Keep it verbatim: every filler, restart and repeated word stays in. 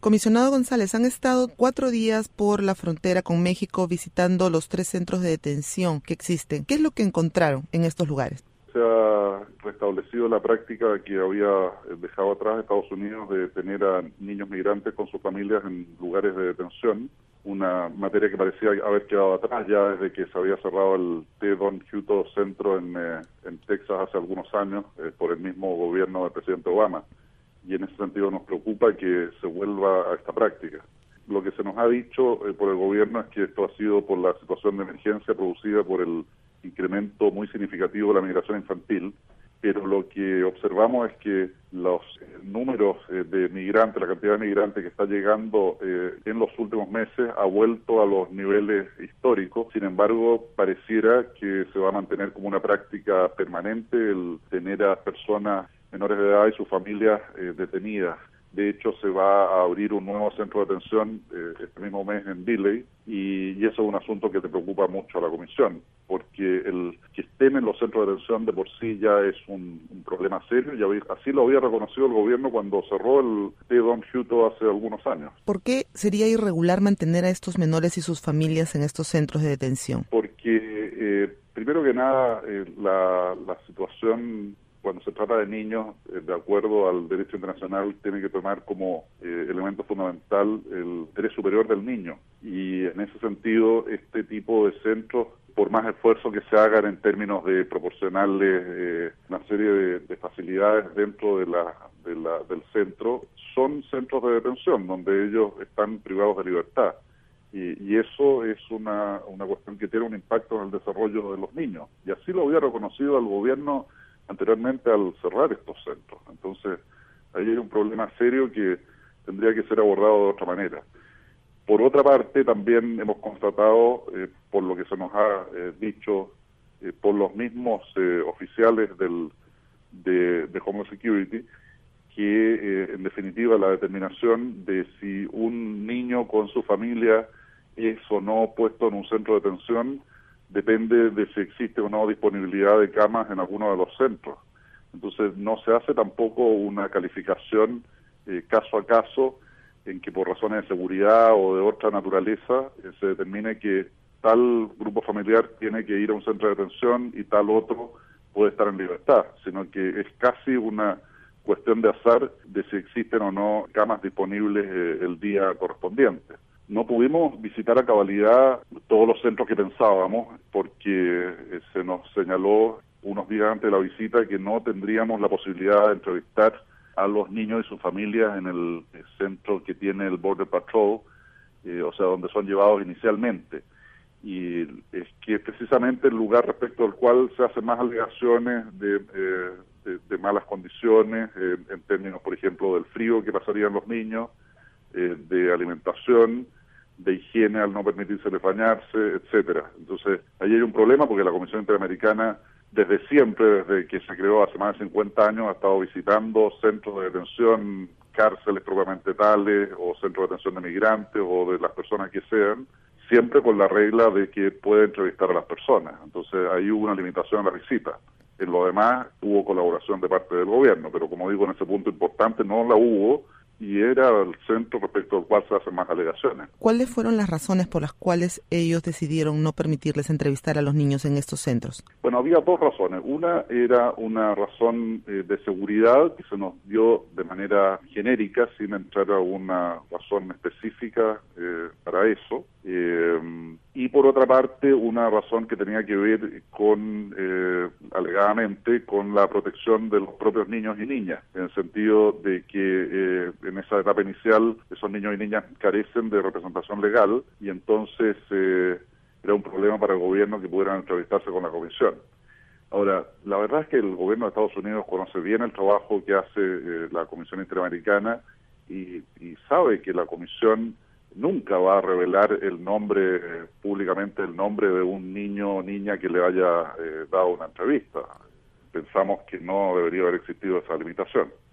Comisionado González, han estado cuatro días por la frontera con México visitando los tres centros de detención que existen. ¿Qué es lo que encontraron en estos lugares? Se ha restablecido la práctica que había dejado atrás Estados Unidos de tener a niños migrantes con sus familias en lugares de detención, una materia que parecía haber quedado atrás ya desde que se había cerrado el T. Don Hutto Centro en, eh, en Texas hace algunos años eh, por el mismo gobierno del presidente Obama. Y en ese sentido nos preocupa que se vuelva a esta práctica. Lo que se nos ha dicho eh, por el gobierno es que esto ha sido por la situación de emergencia producida por el incremento muy significativo de la migración infantil, pero lo que observamos es que los eh, números eh, de migrantes, la cantidad de migrantes que está llegando eh, en los últimos meses ha vuelto a los niveles históricos. Sin embargo, pareciera que se va a mantener como una práctica permanente el tener a personas menores de edad y sus familias eh, detenidas. De hecho, se va a abrir un nuevo centro de detención eh, este mismo mes en Dilley y, y eso es un asunto que te preocupa mucho a la Comisión, porque el que estén en los centros de detención de por sí ya es un, un problema serio y había, así lo había reconocido el gobierno cuando cerró el T. Don Hutto hace algunos años. ¿Por qué sería irregular mantener a estos menores y sus familias en estos centros de detención? Porque, eh, primero que nada, eh, la, la situación cuando se trata de niños, eh, de acuerdo al derecho internacional, tiene que tomar como eh, elemento fundamental el interés superior del niño. Y en ese sentido, este tipo de centros, por más esfuerzo que se hagan en términos de proporcionarles eh, una serie de, de facilidades dentro de la, de la, del centro, son centros de detención donde ellos están privados de libertad. Y, y eso es una, una cuestión que tiene un impacto en el desarrollo de los niños. Y así lo había reconocido el gobierno anteriormente al cerrar estos centros. Entonces, ahí hay un problema serio que tendría que ser abordado de otra manera. Por otra parte, también hemos constatado, eh, por lo que se nos ha eh, dicho eh, por los mismos eh, oficiales del, de, de Homeland Security, que eh, en definitiva la determinación de si un niño con su familia es o no puesto en un centro de detención depende de si existe o no disponibilidad de camas en alguno de los centros. Entonces no se hace tampoco una calificación eh, caso a caso en que por razones de seguridad o de otra naturaleza eh, se determine que tal grupo familiar tiene que ir a un centro de detención y tal otro puede estar en libertad, sino que es casi una cuestión de azar de si existen o no camas disponibles eh, el día correspondiente. No pudimos visitar a cabalidad todos los centros que pensábamos porque eh, se nos señaló unos días antes de la visita que no tendríamos la posibilidad de entrevistar a los niños y sus familias en el eh, centro que tiene el Border Patrol, eh, o sea, donde son llevados inicialmente. Y es que precisamente el lugar respecto al cual se hacen más alegaciones de, eh, de, de malas condiciones, eh, en términos, por ejemplo, del frío que pasarían los niños, eh, de alimentación, de higiene al no permitírseles bañarse, etcétera. Entonces, ahí hay un problema porque la Comisión Interamericana, desde siempre, desde que se creó hace más de cincuenta años, ha estado visitando centros de detención, cárceles propiamente tales, o centros de detención de migrantes, o de las personas que sean, siempre con la regla de que puede entrevistar a las personas. Entonces, ahí hubo una limitación a la visita. En lo demás, hubo colaboración de parte del gobierno, pero como digo, en ese punto importante no la hubo, y era el centro respecto al cual se hacen más alegaciones. ¿Cuáles fueron las razones por las cuales ellos decidieron no permitirles entrevistar a los niños en estos centros? Bueno, había dos razones. Una era una razón eh, de seguridad que se nos dio de manera genérica, sin entrar a una razón específica eh, para eso. Eh, y por otra parte, una razón que tenía que ver con, eh, alegadamente, con la protección de los propios niños y niñas, en el sentido de que eh, en esa etapa inicial esos niños y niñas carecen de representación legal y entonces eh, era un problema para el gobierno que pudieran entrevistarse con la comisión. Ahora, la verdad es que el gobierno de Estados Unidos conoce bien el trabajo que hace eh, la Comisión Interamericana y, y sabe que la comisión nunca va a revelar el nombre, eh, públicamente el nombre de un niño o niña que le haya eh, dado una entrevista. Pensamos que no debería haber existido esa limitación.